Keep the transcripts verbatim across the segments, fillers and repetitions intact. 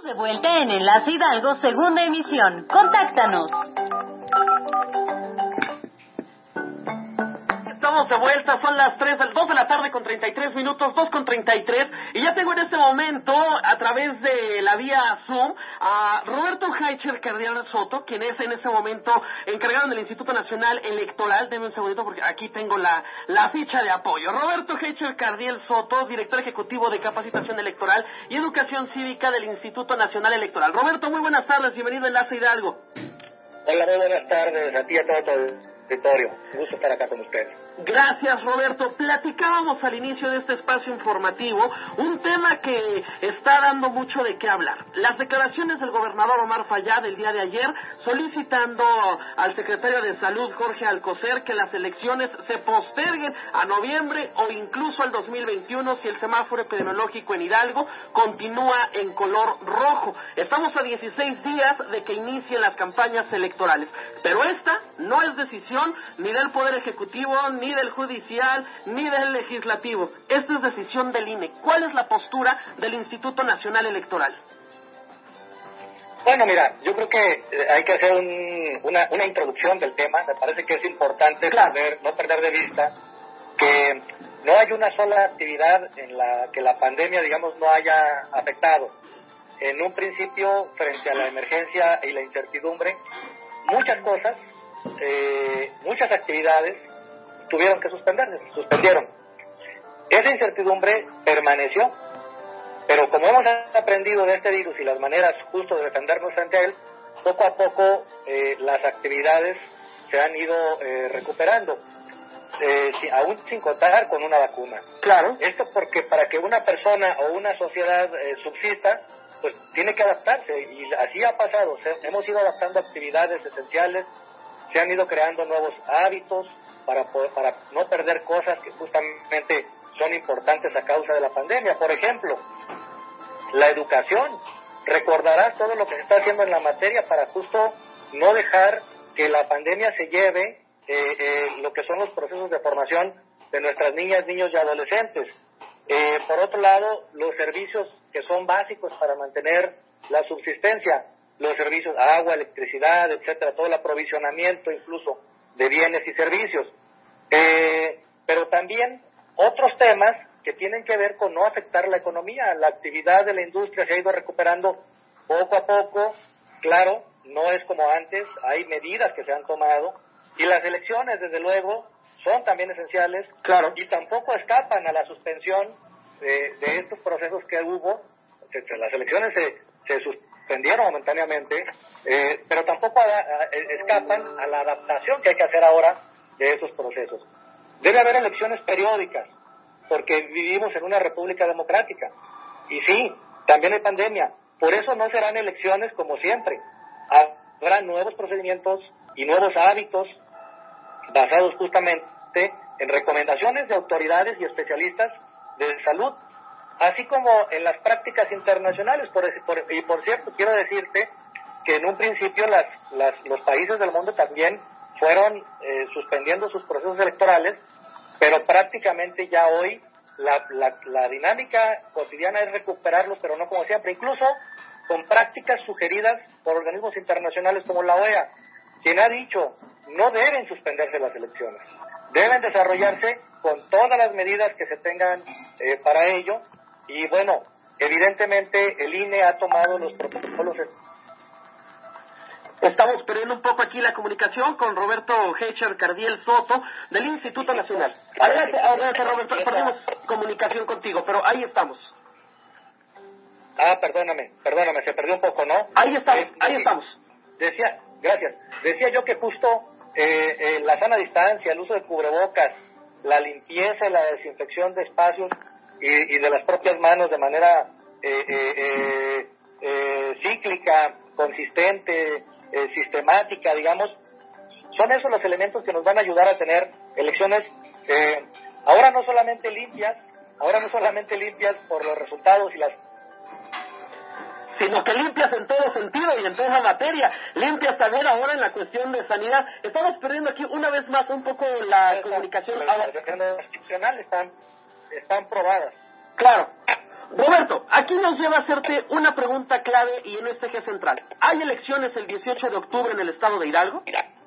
de vuelta en Enlace Hidalgo, segunda emisión. Contáctanos. Estamos de vuelta, son las tres, dos de la tarde con treinta y tres minutos, dos con treinta y tres, y ya tengo en este momento, a través de la vía Zoom, a Roberto Heicher Cardiel Soto, quien es en este momento encargado del Instituto Nacional Electoral. Deme un segundito porque aquí tengo la, la ficha de apoyo. Roberto Heicher Cardiel Soto, director ejecutivo de Capacitación Electoral y Educación Cívica del Instituto Nacional Electoral. Roberto, muy buenas tardes, bienvenido a Enlace Hidalgo. Hola, muy buenas tardes a ti y a todo tu auditorio. Un gusto estar acá con ustedes. Gracias, Roberto. Platicábamos al inicio de este espacio informativo un tema que está dando mucho de qué hablar. Las declaraciones del gobernador Omar Fayad el día de ayer solicitando al secretario de Salud, Jorge Alcocer, que las elecciones se posterguen a noviembre o incluso al dos mil veintiuno si el semáforo epidemiológico en Hidalgo continúa en color rojo. Estamos a dieciséis días de que inicien las campañas electorales, pero esta no es decisión ni del Poder Ejecutivo, ni del Judicial, ni del Legislativo. Esta es decisión del I N E. ¿Cuál es la postura del Instituto Nacional Electoral? Bueno, mira, yo creo que hay que hacer un, una, una introducción del tema. Me parece que es importante claro. perder, no perder de vista que no hay una sola actividad en la que la pandemia, digamos, no haya afectado. En un principio, frente a la emergencia y la incertidumbre, muchas cosas, eh, muchas actividades tuvieron que suspenderse, suspendieron. Esa incertidumbre permaneció, pero como hemos aprendido de este virus y las maneras justo de defendernos frente a él, poco a poco eh, las actividades se han ido eh, recuperando, eh, si, aún sin contar con una vacuna. Claro. Esto porque para que una persona o una sociedad eh, subsista, pues tiene que adaptarse, y así ha pasado. Se, hemos ido adaptando actividades esenciales, se han ido creando nuevos hábitos, para poder, para no perder cosas que justamente son importantes a causa de la pandemia. Por ejemplo, la educación. Recordarás todo lo que se está haciendo en la materia para justo no dejar que la pandemia se lleve eh, eh, lo que son los procesos de formación de nuestras niñas, niños y adolescentes. Eh, por otro lado, los servicios que son básicos para mantener la subsistencia, los servicios agua, electricidad, etcétera, todo el aprovisionamiento incluso de bienes y servicios, eh, pero también otros temas que tienen que ver con no afectar la economía. La actividad de la industria se ha ido recuperando poco a poco, claro, no es como antes, hay medidas que se han tomado, y las elecciones, desde luego, son también esenciales, claro, y tampoco escapan a la suspensión de, de estos procesos que hubo. Las elecciones se, se suspendieron momentáneamente, eh, pero tampoco a, a, escapan a la adaptación que hay que hacer ahora de esos procesos. Debe haber elecciones periódicas, porque vivimos en una república democrática, y sí, también hay pandemia, por eso no serán elecciones como siempre. Habrá nuevos procedimientos y nuevos hábitos basados justamente en recomendaciones de autoridades y especialistas de salud, así como en las prácticas internacionales. Por, por, y por cierto, quiero decirte que en un principio las, las, los países del mundo también fueron eh, suspendiendo sus procesos electorales, pero prácticamente ya hoy la, la, la dinámica cotidiana es recuperarlos, pero no como siempre, incluso con prácticas sugeridas por organismos internacionales como la O E A, quien ha dicho no deben suspenderse las elecciones, deben desarrollarse con todas las medidas que se tengan eh, para ello. Y bueno, evidentemente el I N E ha tomado los protocolos. Estamos perdiendo un poco aquí la comunicación con Roberto Heicher Cardiel Soto del Instituto Nacional. Adelante, adelante, Roberto, perdimos comunicación contigo, pero ahí estamos. Ah, perdóname, perdóname, se perdió un poco, ¿no? Ahí estamos, eh, ahí estamos. Decía, gracias, decía yo que justo eh, eh, la sana distancia, el uso de cubrebocas, la limpieza y la desinfección de espacios y, y de las propias manos de manera eh, eh, eh, eh, cíclica, consistente, eh, sistemática, digamos, son esos los elementos que nos van a ayudar a tener elecciones eh, ahora no solamente limpias, ahora no solamente limpias por los resultados y las, sino que limpias en todo sentido y en toda materia, limpias también ahora en la cuestión de sanidad. Estamos perdiendo aquí una vez más un poco la las, comunicación. Las institucionales están, están probadas. Claro. Roberto, aquí nos lleva a hacerte una pregunta clave y en este eje central. ¿Hay elecciones el dieciocho de octubre en el estado de Hidalgo?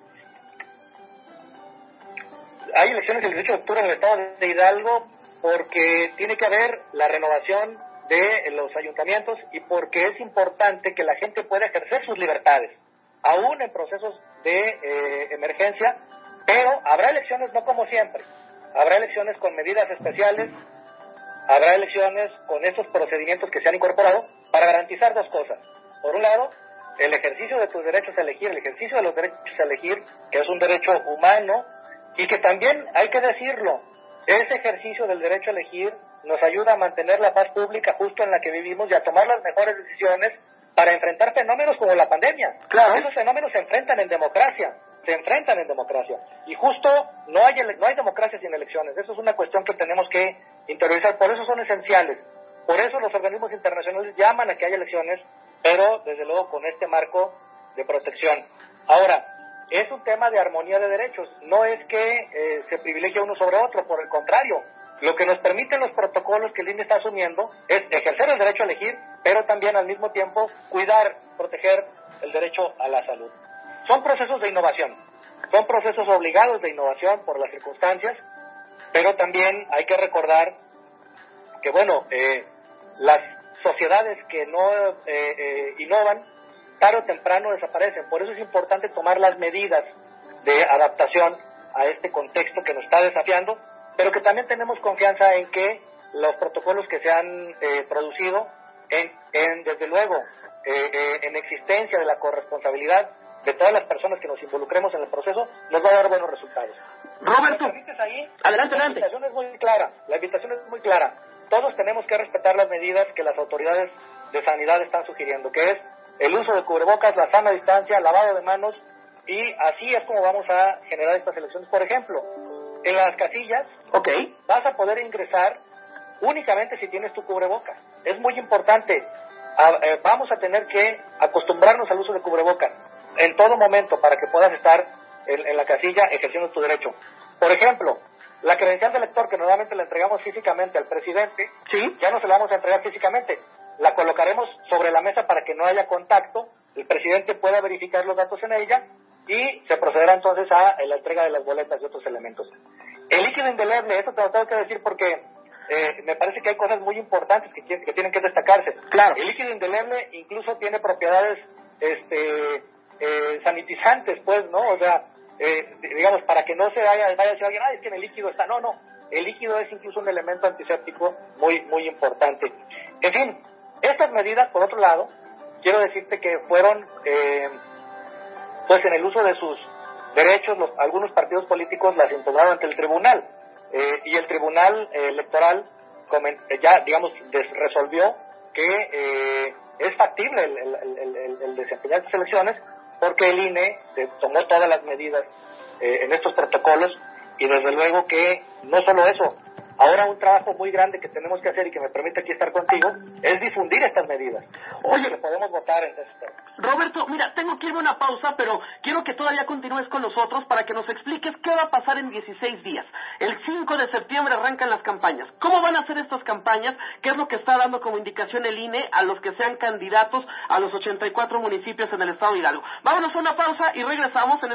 Hay elecciones el dieciocho de octubre en el estado de Hidalgo porque tiene que haber la renovación de los ayuntamientos y porque es importante que la gente pueda ejercer sus libertades, aún en procesos de eh, emergencia, pero habrá elecciones no como siempre, habrá elecciones con medidas especiales, habrá elecciones con esos procedimientos que se han incorporado para garantizar dos cosas. Por un lado, el ejercicio de tus derechos a elegir, el ejercicio de los derechos a elegir, que es un derecho humano, y que también, hay que decirlo, ese ejercicio del derecho a elegir nos ayuda a mantener la paz pública justo en la que vivimos y a tomar las mejores decisiones para enfrentar fenómenos como la pandemia. Claro. Esos fenómenos se enfrentan en democracia, se enfrentan en democracia. Y justo no hay, no hay democracia sin elecciones. Eso es una cuestión que tenemos que interiorizar. Por eso son esenciales. Por eso los organismos internacionales llaman a que haya elecciones, pero desde luego con este marco de protección. Ahora, es un tema de armonía de derechos. No es que eh, se privilegie uno sobre otro, por el contrario. Lo que nos permiten los protocolos que el I N E está asumiendo es ejercer el derecho a elegir, pero también al mismo tiempo cuidar, proteger el derecho a la salud. Son procesos de innovación, son procesos obligados de innovación por las circunstancias, pero también hay que recordar que, bueno, eh, las sociedades que no eh, eh, innovan, tarde o temprano desaparecen. Por eso es importante tomar las medidas de adaptación a este contexto que nos está desafiando, pero que también tenemos confianza en que los protocolos que se han eh, producido, en, en desde luego, eh, eh, en existencia de la corresponsabilidad de todas las personas que nos involucremos en el proceso, nos va a dar buenos resultados. Roberto, ahí, adelante, la adelante. invitación es muy clara, la invitación es muy clara. Todos tenemos que respetar las medidas que las autoridades de sanidad están sugiriendo, que es el uso de cubrebocas, la sana distancia, lavado de manos, y así es como vamos a generar estas elecciones. Por ejemplo, en las casillas, okay, vas a poder ingresar únicamente si tienes tu cubrebocas. Es muy importante. A, eh, vamos a tener que acostumbrarnos al uso de cubrebocas en todo momento para que puedas estar en, en la casilla ejerciendo tu derecho. Por ejemplo, la credencial de elector que normalmente la entregamos físicamente al presidente, sí, ya no se la vamos a entregar físicamente. La colocaremos sobre la mesa para que no haya contacto, el presidente pueda verificar los datos en ella y se procederá entonces a la entrega de las boletas y otros elementos. El líquido indeleble, esto te lo tengo que decir porque eh, me parece que hay cosas muy importantes que, que tienen que destacarse. Claro. El líquido indeleble incluso tiene propiedades este, eh, sanitizantes, pues, ¿no? O sea, eh, digamos, para que no se vaya, vaya a decir alguien, ah, es que en el líquido está. No, no. El líquido es incluso un elemento antiséptico muy, muy importante. En fin, estas medidas, por otro lado, quiero decirte que fueron, eh, pues en el uso de sus derechos, los, algunos partidos políticos las impugnaron ante el tribunal, eh, y el tribunal eh, electoral coment, ya, digamos, des, resolvió que eh, es factible el, el, el, el, el desempeñar estas elecciones porque el I N E se tomó todas las medidas eh, en estos protocolos y desde luego que no solo eso, ahora un trabajo muy grande que tenemos que hacer y que me permite aquí estar contigo es difundir estas medidas. Oye, que podemos votar en este. Roberto, mira, tengo que irme a una pausa, pero quiero que todavía continúes con nosotros para que nos expliques qué va a pasar en dieciséis días. El cinco de septiembre arrancan las campañas. ¿Cómo van a ser estas campañas? ¿Qué es lo que está dando como indicación el I N E a los que sean candidatos a los ochenta y cuatro municipios en el estado de Hidalgo? Vámonos a una pausa y regresamos en